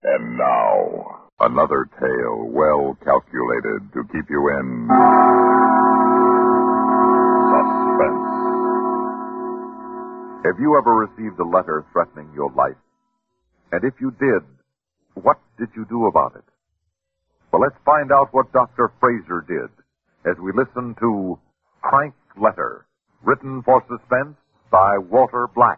And now, another tale well calculated to keep you in suspense. Have you ever received a letter threatening your life? And if you did, what did you do about it? Well, let's find out what Dr. Fraser did as we listen to Crank Letter, written for suspense by Walter Black.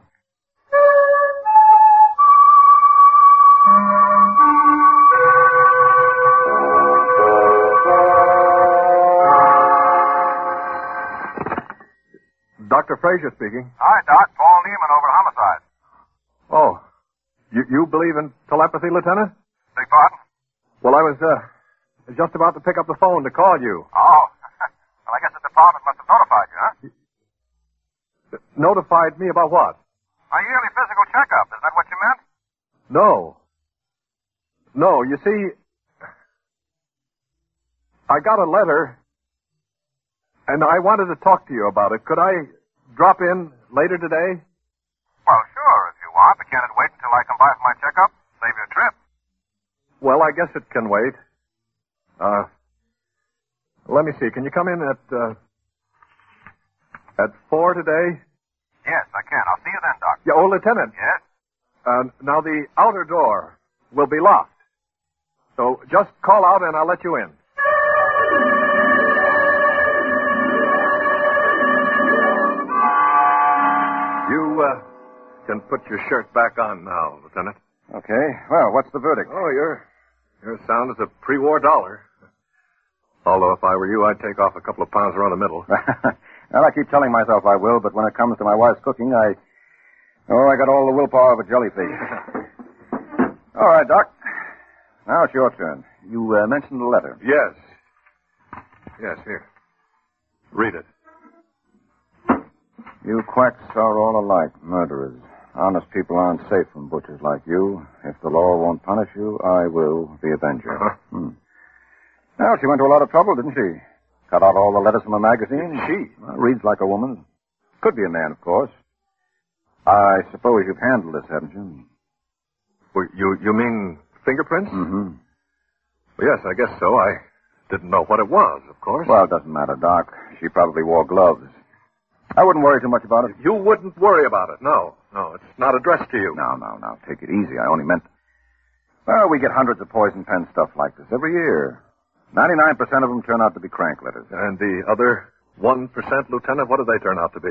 Dr. Fraser speaking. Hi, Doc. Paul Neiman over homicide. Oh, you believe in telepathy, Lieutenant? Beg pardon? Well, I was just about to pick up the phone to call you. Oh. Well, I guess the department must have notified you, huh? Notified me about what? A yearly physical checkup. Is that what you meant? No, you see, I got a letter, and I wanted to talk to you about it. Could I drop in later today? Well, sure, if you want. But can it wait until I come by for my checkup? Save you a trip. Well, I guess it can wait. Let me see. Can you come in at 4 today? Yes, I can. I'll see you then, Doc. Yeah, Lieutenant. Yes? Now, the outer door will be locked. So just call out and I'll let you in. You can put your shirt back on now, Lieutenant. Okay. Well, what's the verdict? Oh, you're sound as a pre-war dollar. Although if I were you, I'd take off a couple of pounds around the middle. Well, I keep telling myself I will, but when it comes to my wife's cooking, I got all the willpower of a jellyfish. All right, Doc. Now it's your turn. You mentioned the letter. Yes. Yes, here. Read it. You quacks are all alike, murderers. Honest people aren't safe from butchers like you. If the law won't punish you, I will, the avenger. Uh-huh. Well, she went to a lot of trouble, didn't she? Cut out all the letters from a magazine. She? Well, reads like a woman. Could be a man, of course. I suppose you've handled this, haven't you? Well, you mean fingerprints? Mm-hmm. Well, yes, I guess so. I didn't know what it was, of course. Well, it doesn't matter, Doc. She probably wore gloves. I wouldn't worry too much about it. You wouldn't worry about it. No, it's not addressed to you. No. Take it easy. I only meant... Well, we get hundreds of poison pen stuff like this every year. 99% of them turn out to be crank letters. And the other 1%, Lieutenant, what do they turn out to be?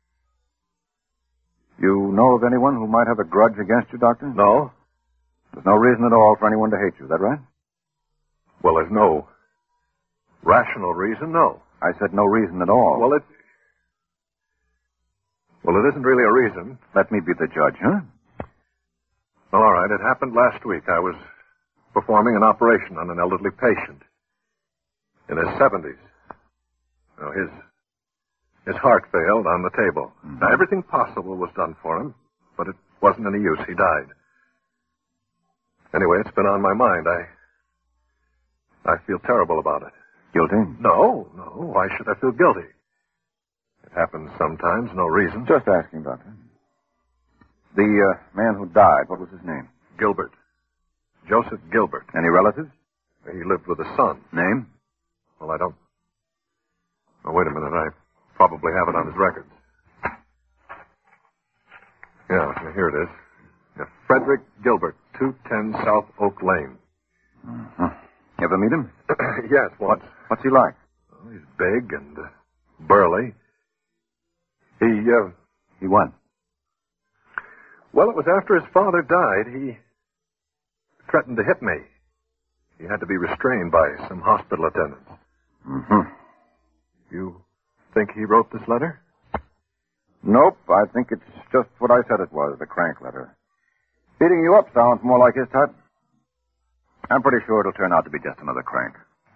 You know of anyone who might have a grudge against you, Doctor? No. There's no reason at all for anyone to hate you. Is that right? Well, there's no rational reason, no. I said no reason at all. Well, it isn't really a reason. Let me be the judge, huh? Well, all right. It happened last week. I was performing an operation on an elderly patient in his 70s. Now, his heart failed on the table. Mm-hmm. Now, everything possible was done for him, but it wasn't any use. He died. Anyway, it's been on my mind. I feel terrible about it. Guilty? No. Why should I feel guilty? It happens sometimes, no reason. Just asking, Doctor. The man who died, what was his name? Gilbert. Joseph Gilbert. Any relatives? He lived with a son. Name? Well, I don't... Oh, wait a minute. I probably have it on his records. Yeah, here it is. Yeah, Frederick Gilbert, 210 South Oak Lane. Uh-huh. You ever meet him? Yes, once. What's he like? Well, he's big and burly. He what? Well, it was after his father died. He threatened to hit me. He had to be restrained by some hospital attendants. Mm-hmm. You think he wrote this letter? Nope. I think it's just what I said it was, the crank letter. Beating you up sounds more like his type. I'm pretty sure it'll turn out to be just another crank.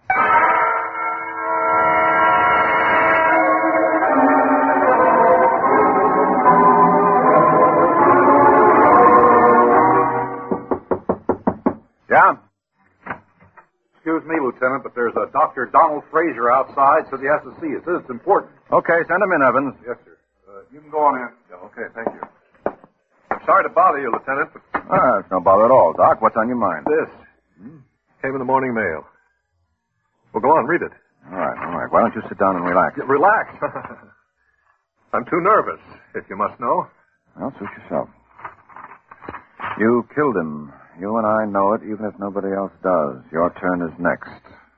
Yeah? Excuse me, Lieutenant, but there's a Dr. Donald Fraser outside, says he has to see you. Says it's important. Okay, send him in, Evans. Yes, sir. You can go on in. Yeah, okay, thank you. I'm sorry to bother you, Lieutenant, but It's no bother at all, Doc. What's on your mind? This. Came in the morning mail. Well, go on, read it. All right. Why don't you sit down and relax? Relax. I'm too nervous, if you must know. Well, suit yourself. You killed him. You and I know it, even if nobody else does. Your turn is next.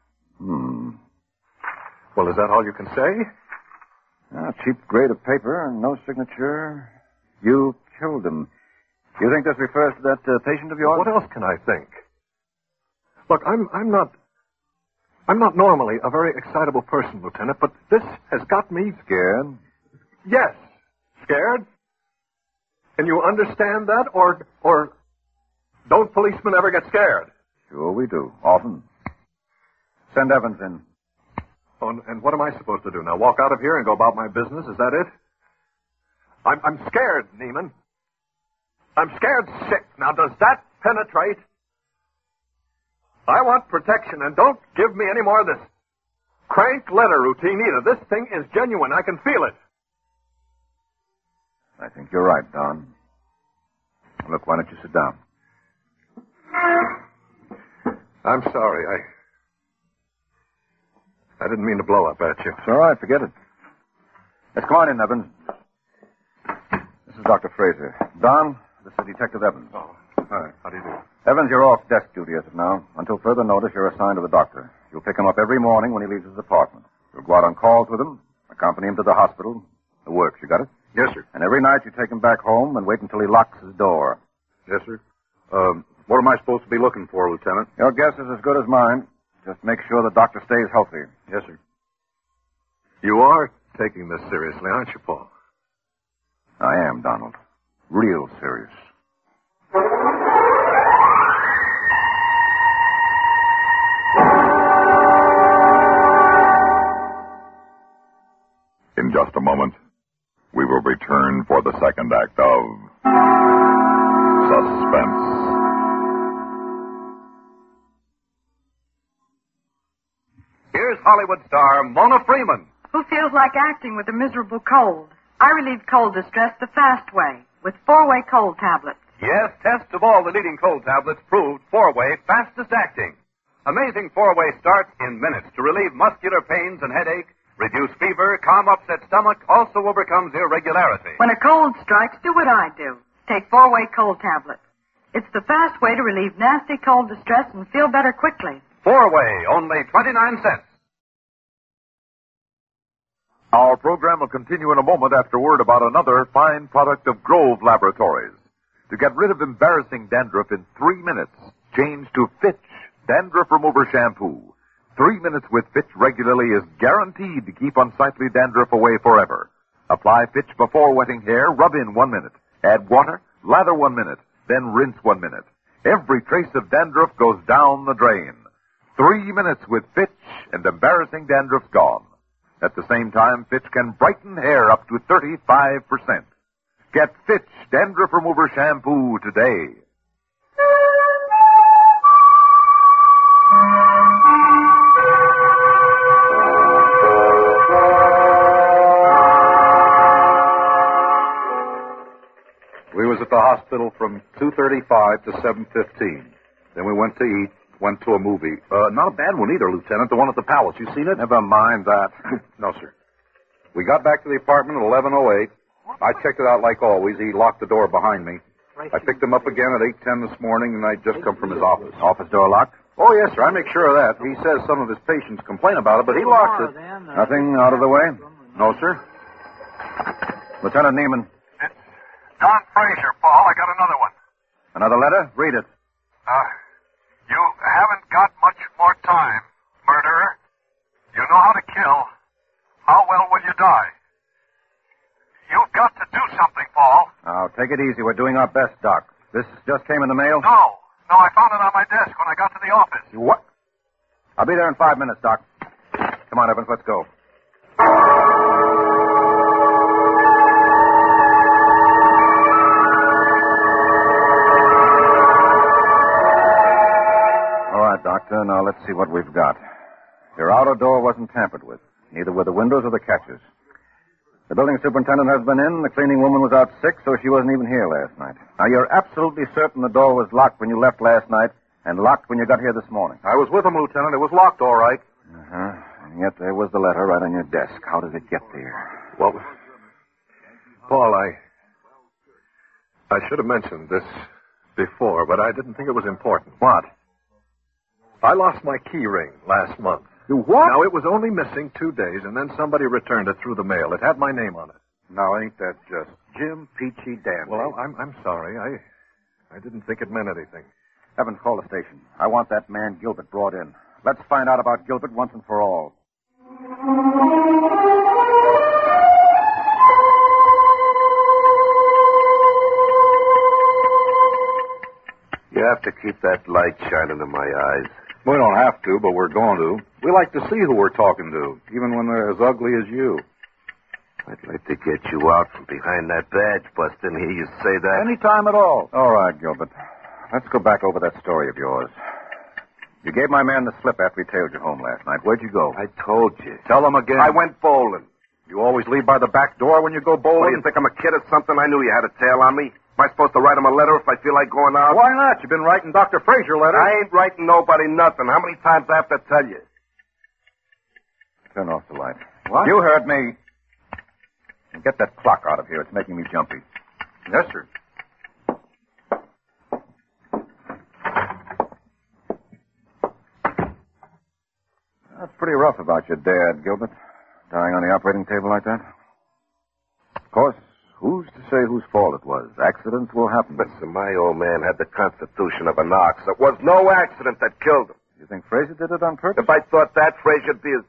Well, is that all you can say? A cheap grade of paper and no signature. You killed him. You think this refers to that patient of yours? What else can I think? Look, I'm not normally a very excitable person, Lieutenant, but this has got me Scared? Yes. Scared? Can you understand that? Or don't policemen ever get scared? Sure we do. Often. Send Evans in. Oh, and what am I supposed to do now? Walk out of here and go about my business? Is that it? I'm scared, Neiman. I'm scared sick. Now, does that penetrate? I want protection, and don't give me any more of this crank letter routine either. This thing is genuine. I can feel it. I think you're right, Don. Look, why don't you sit down? I'm sorry. I didn't mean to blow up at you. It's all right. Forget it. Let's come on in, Evans. This is Dr. Fraser. Don, this is Detective Evans. Oh, hi. How do you do? Evans, you're off desk duty as of now. Until further notice, you're assigned to the doctor. You'll pick him up every morning when he leaves his apartment. You'll go out on calls with him, accompany him to the hospital. The works, you got it? Yes, sir. And every night you take him back home and wait until he locks his door. Yes, sir. What am I supposed to be looking for, Lieutenant? Your guess is as good as mine. Just make sure the doctor stays healthy. Yes, sir. You are taking this seriously, aren't you, Paul? I am, Donald. Real serious. In just a moment, we will return for the second act of Suspense. Here's Hollywood star Mona Freeman. Who feels like acting with a miserable cold? I relieve cold distress the fast way with 4-way cold tablets. Yes, tests of all the leading cold tablets proved 4-way fastest acting. Amazing 4-way starts in minutes to relieve muscular pains and headache, reduce fever, calm upset stomach, also overcomes irregularity. When a cold strikes, do what I do. Take 4-way cold tablets. It's the fast way to relieve nasty cold distress and feel better quickly. 4-way, only 29 cents. Our program will continue in a moment after word about another fine product of Grove Laboratories. To get rid of embarrassing dandruff in 3 minutes, change to Fitch Dandruff Remover Shampoo. 3 minutes with Fitch regularly is guaranteed to keep unsightly dandruff away forever. Apply Fitch before wetting hair, rub in 1 minute. Add water, lather 1 minute, then rinse 1 minute. Every trace of dandruff goes down the drain. 3 minutes with Fitch and embarrassing dandruff's gone. At the same time, Fitch can brighten hair up to 35%. Get Fitch Dandruff Remover Shampoo today. We was at the hospital from 2:35 to 7:15. Then we went to eat, went to a movie. Not a bad one either, Lieutenant. The one at the Palace. You seen it? Never mind that. No, sir. We got back to the apartment at 11:08. I checked it out like always. He locked the door behind me. I picked him up again at 8:10 this morning, and I'd just come from his office. Office door locked? Oh, yes, sir. I make sure of that. He says some of his patients complain about it, but he locks it. Nothing out of the way? No, sir. Lieutenant Neiman. It's Don Fraser, Paul. I got another one. Another letter? Read it. You haven't got much more time, murderer. You know how to kill. How well will you die? You've got to do something, Paul. Now, take it easy. We're doing our best, Doc. This just came in the mail? No, I found it on my desk when I got to the office. What? I'll be there in 5 minutes, Doc. Come on, Evans, let's go. All right, Doctor, now let's see what we've got. Your outer door wasn't tampered with. Neither were the windows or the catches. The building superintendent has been in. The cleaning woman was out sick, so she wasn't even here last night. Now, you're absolutely certain the door was locked when you left last night and locked when you got here this morning. I was with him, Lieutenant. It was locked all right. Uh-huh. And yet there was the letter right on your desk. How did it get there? Well, Paul, I should have mentioned this before, but I didn't think it was important. What? I lost my key ring last month. You what? Now, it was only missing 2 days, and then somebody returned it through the mail. It had my name on it. Now, ain't that just Jim Peachy Dandy? Well, I'm sorry. I didn't think it meant anything. Evans, call the station. I want that man Gilbert brought in. Let's find out about Gilbert once and for all. You have to keep that light shining in my eyes. We don't have to, but we're going to. We like to see who we're talking to, even when they're as ugly as you. I'd like to get you out from behind that badge bust and hear you say that. Any time at all. All right, Gilbert. Let's go back over that story of yours. You gave my man the slip after he tailed you home last night. Where'd you go? I told you. Tell them again. I went bowling. You always leave by the back door when you go What, bowling? do you think I'm a kid or something? I knew you had a tail on me. Am I supposed to write him a letter if I feel like going out? Why not? You've been writing Dr. Fraser letters. I ain't writing nobody nothing. How many times I have to tell you? Turn off the light. What? You heard me. And get that clock out of here. It's making me jumpy. Yes, sir. That's pretty rough about your dad, Gilbert. Dying on the operating table like that. Of course, who's to say whose fault it was? Accidents will happen. Listen, my old man had the constitution of an ox. It was no accident that killed him. You think Fraser did it on purpose? If I thought that, Fraser'd be as...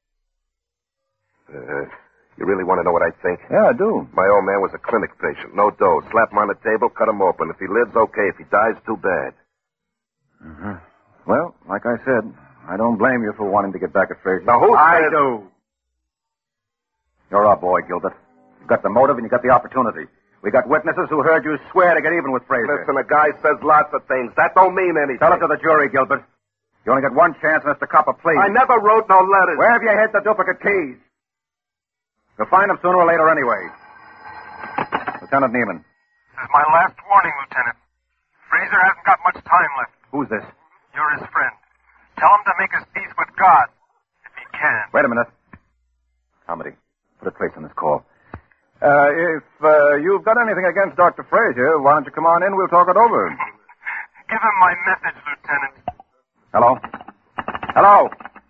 You really want to know what I think? Yeah, I do. My old man was a clinic patient. No dose. Slap him on the table, cut him open. If he lives, okay. If he dies, too bad. Uh-huh. Well, like I said, I don't blame you for wanting to get back at Fraser. Now, who I says... do. You're our boy, Gilbert. You've got the motive and you got the opportunity. We got witnesses who heard you swear to get even with Fraser. Listen, a guy says lots of things. That don't mean anything. Tell it to the jury, Gilbert. You only got one chance, and it's to cop a plea. I never wrote no letters. Where have you hid the duplicate keys? You'll find them sooner or later anyway. Lieutenant Neiman. This is my last warning, Lieutenant. Fraser hasn't got much time left. Who's this? You're his friend. Tell him to make his peace with God, if he can. Wait a minute. Comedy. Put a trace on this call. If you've got anything against Dr. Fraser, why don't you come on in? We'll talk it over. Give him my message, Lieutenant. Hello? Hello?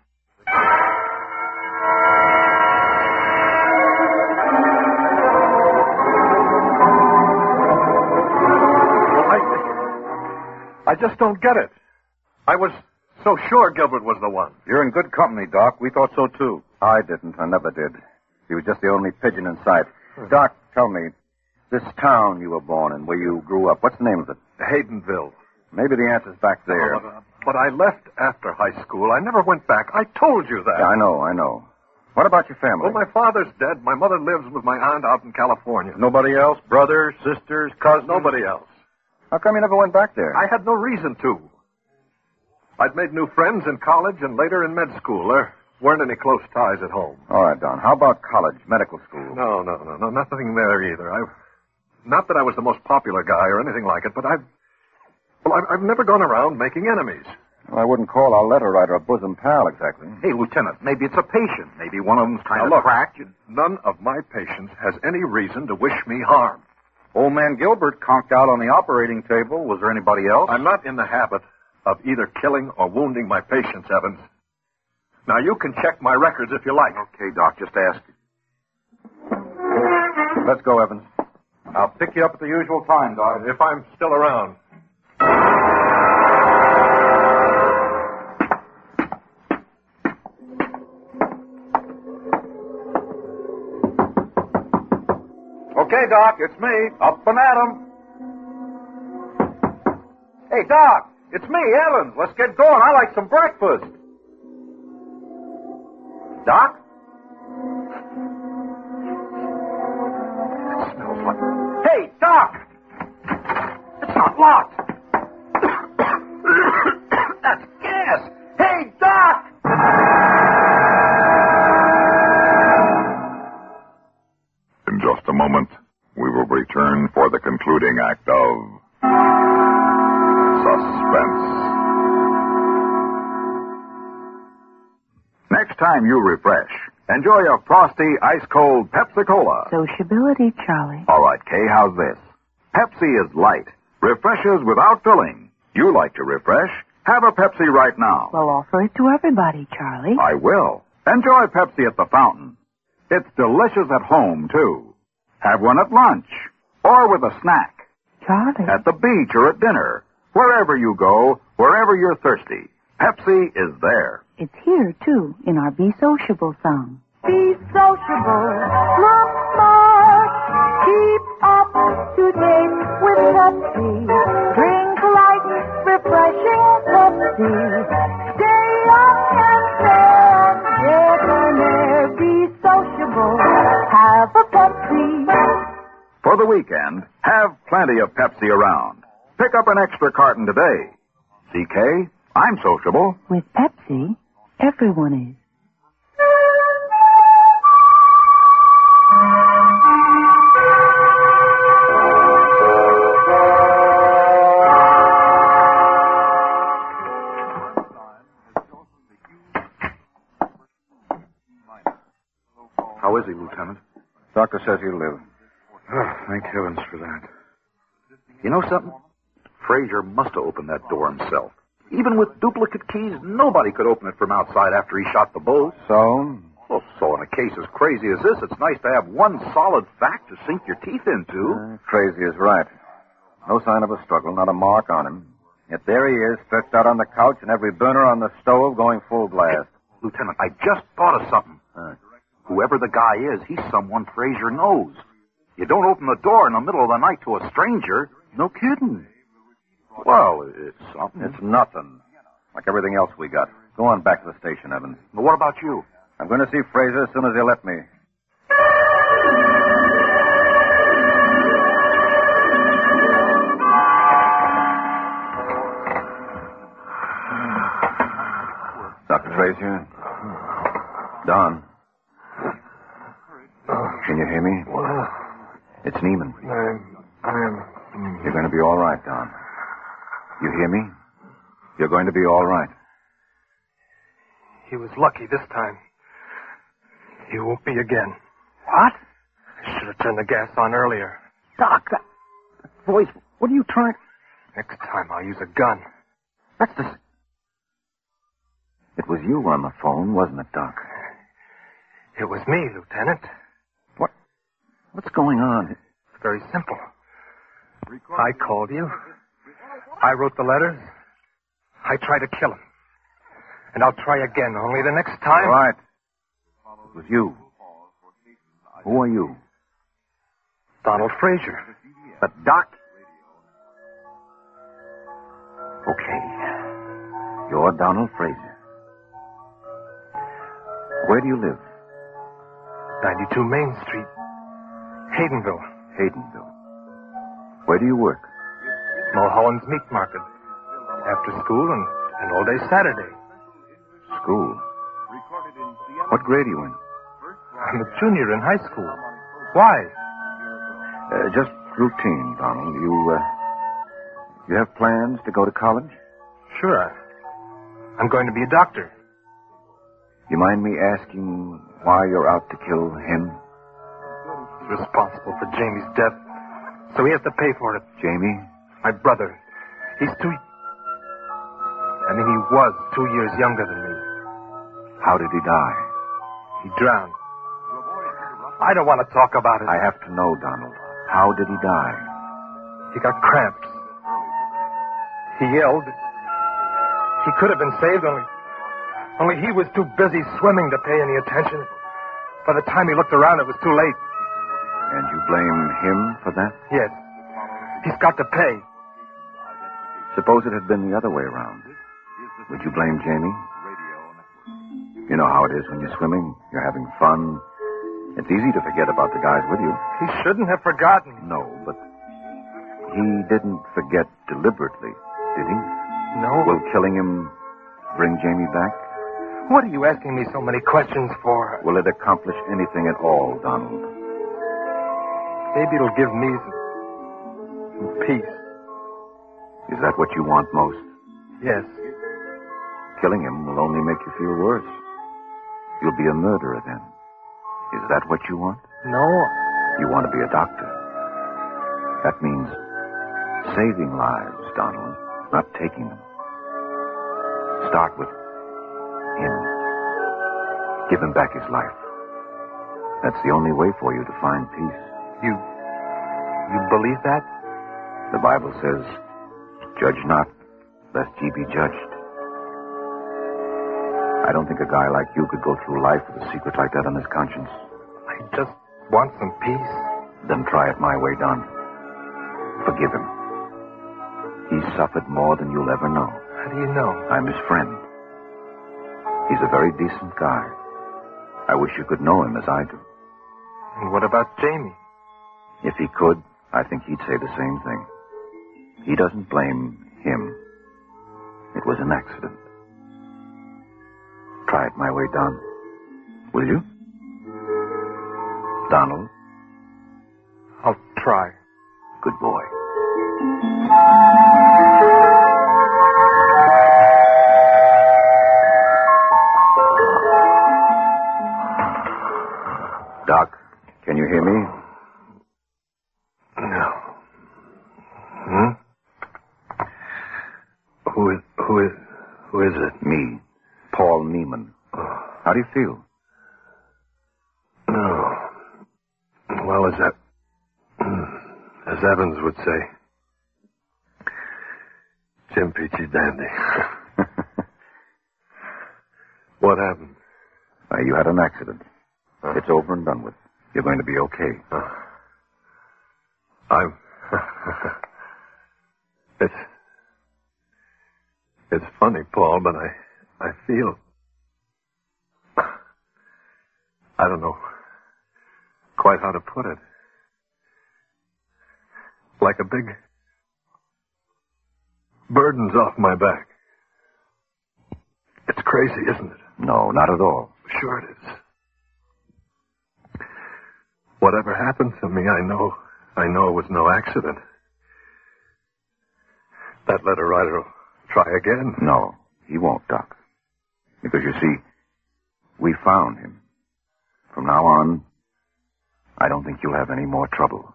I just don't get it. I was so sure Gilbert was the one. You're in good company, Doc. We thought so, too. I didn't. I never did. He was just the only pigeon in sight. Doc, tell me, this town you were born in, where you grew up, what's the name of it? Haydenville. Maybe the answer's back there. But I left after high school. I never went back. I told you that. Yeah, I know. What about your family? Well, my father's dead. My mother lives with my aunt out in California. Nobody else? Brothers, sisters, cousins? Nobody else. How come you never went back there? I had no reason to. I'd made new friends in college and later in med school. There weren't any close ties at home. All right, Don. How about college, medical school? No. Nothing there either. Not that I was the most popular guy or anything like it, but I've never gone around making enemies. Well, I wouldn't call our letter writer a bosom pal, exactly. Hey, Lieutenant, maybe it's a patient. Maybe one of them's kind Now, of look, cracked. None of my patients has any reason to wish me harm. Old man Gilbert conked out on the operating table. Was there anybody else? I'm not in the habit of either killing or wounding my patients, Evans. Now, you can check my records if you like. Okay, Doc, just ask. Let's go, Evans. I'll pick you up at the usual time, Doc. If I'm still around. Okay, Doc, it's me. Up and at 'em. Hey, Doc, it's me, Evans. Let's get going. I like some breakfast. Doc? It smells like... Hey, Doc! It's not locked. That's gas. Hey, Doc! next time you refresh, enjoy a frosty, ice-cold Pepsi-Cola. Sociability, Charlie. All right, Kay, how's this? Pepsi is light, refreshes without filling. You like to refresh? Have a Pepsi right now. Well, offer it to everybody, Charlie. I will. Enjoy Pepsi at the fountain. It's delicious at home, too. Have one at lunch or with a snack. Charlie. At the beach or at dinner. Wherever you go, wherever you're thirsty, Pepsi is there. It's here, too, in our Be Sociable song. Be sociable, look smart, keep up to date with Pepsi. Drink light, refreshing Pepsi. Stay young and fair and debonair. Be sociable, have a Pepsi. For the weekend, have plenty of Pepsi around. Pick up an extra carton today. CK, I'm sociable. With Pepsi, everyone is. How is he, Lieutenant? Doctor says he'll live. Oh, thank heavens for that. You know something? Frazier must have opened that door himself. Even with duplicate keys, nobody could open it from outside after he shot the bull. So? Well, so in a case as crazy as this, it's nice to have one solid fact to sink your teeth into. Crazy is right. No sign of a struggle, not a mark on him. Yet there he is, stretched out on the couch and every burner on the stove going full blast. Hey, Lieutenant, I just thought of something. Whoever the guy is, he's someone Frazier knows. You don't open the door in the middle of the night to a stranger. No kidding. Well, it's something. It's nothing. Like everything else we got. Go on back to the station, Evans. Well, what about you? I'm going to see Frazier as soon as he'll let me. Dr. Frazier? Don? Can you hear me? It's Neiman. You're going to be all right, Don. You hear me? You're going to be all right. He was lucky this time. He won't be again. What? I should have turned the gas on earlier. Doc, that voice, what are you trying... Next time I'll use a gun. That's the... It was you on the phone, wasn't it, Doc? It was me, Lieutenant. What's going on? It's very simple. I called you. I wrote the letters. I tried to kill him. And I'll try again, only the next time... All right. It was you. Who are you? Donald Frazier. But, Doc... Okay. You're Donald Frazier. Where do you live? 92 Main Street. Haydenville. Haydenville. Where do you work? Mulholland's Meat Market. After school and all day Saturday. School? What grade are you in? I'm a junior in high school. Why? Just routine, Donald. You have plans to go to college? Sure. I'm going to be a doctor. You mind me asking why you're out to kill him? He's responsible for Jamie's death, so he has to pay for it. Jamie? My brother. He was 2 years younger than me. How did he die? He drowned. I don't want to talk about it. I have to know, Donald. How did he die? He got cramps. He yelled. He could have been saved, only he was too busy swimming to pay any attention. By the time he looked around, it was too late. And you blame him for that? Yes. He's got to pay. Suppose it had been the other way around. Would you blame Jamie? You know how it is when you're swimming. You're having fun. It's easy to forget about the guys with you. He shouldn't have forgotten. No, but he didn't forget deliberately, did he? No. Will killing him bring Jamie back? What are you asking me so many questions for? Will it accomplish anything at all, Donald? Maybe it'll give me some peace. Is that what you want most? Yes. Killing him will only make you feel worse. You'll be a murderer then. Is that what you want? No. You want to be a doctor. That means saving lives, Donald, not taking them. Start with him. Give him back his life. That's the only way for you to find peace. You believe that? The Bible says, judge not, lest ye be judged. I don't think a guy like you could go through life with a secret like that on his conscience. I just want some peace. Then try it my way, Don. Forgive him. He's suffered more than you'll ever know. How do you know? I'm his friend. He's a very decent guy. I wish you could know him as I do. And what about Jamie? If he could, I think he'd say the same thing. He doesn't blame him. It was an accident. Try it my way, Don. Will you? Donald? I'll try. Good boy. Doc, can you hear me? No. Who is it? Me, Paul Neiman. How do you feel? No. Well, as Evans would say, Jim Peachy Dandy. What happened? You had an accident. It's over and done with. You're going to be okay. It's funny, Paul, but I feel... I don't know quite how to put it. Like a big burden's off my back. It's crazy, isn't it? No, not at all. Sure it is. Whatever happened to me, I know it was no accident. That letter writer will try again. No, he won't, Doc. Because you see, we found him. From now on, I don't think you'll have any more trouble.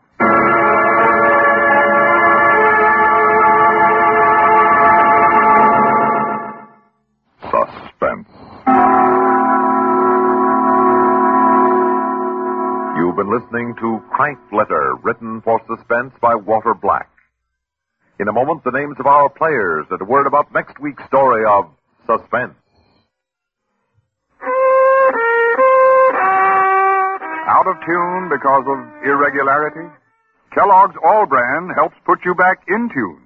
Suspense. You've been listening to Crank Letter, written for suspense by Walter Black. In a moment, the names of our players and a word about next week's story of Suspense. Out of tune because of irregularity? Kellogg's All Brand helps put you back in tune.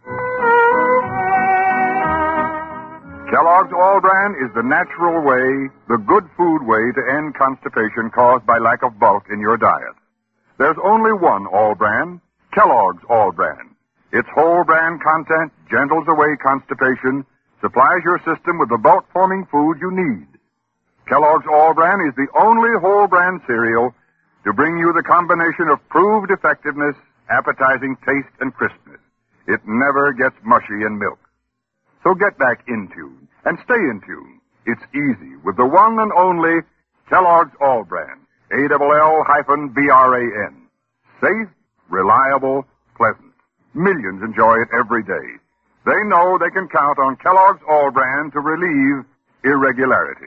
Kellogg's All Brand is the natural way, the good food way to end constipation caused by lack of bulk in your diet. There's only one All Brand, Kellogg's All Brand. Its whole brand content gentles away constipation, supplies your system with the bulk-forming food you need. Kellogg's All Brand is the only whole brand cereal to bring you the combination of proved effectiveness, appetizing taste, and crispness. It never gets mushy in milk. So get back in tune and stay in tune. It's easy with the one and only Kellogg's All Brand. ALL-BRAN. Safe, reliable, pleasant. Millions enjoy it every day. They know they can count on Kellogg's All Brand to relieve irregularity.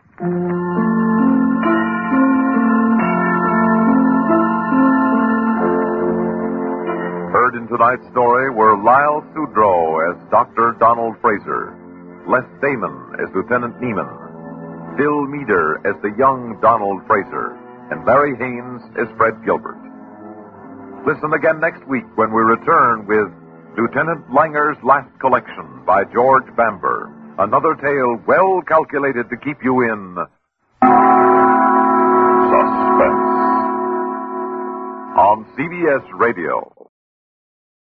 Heard in tonight's story were Lyle Sudrow as Dr. Donald Fraser, Les Damon as Lieutenant Neiman, Phil Meader as the young Donald Fraser, and Larry Haynes as Fred Gilbert. Listen again next week when we return with Lieutenant Langer's Last Collection by George Bamber, another tale well calculated to keep you in suspense on CBS Radio.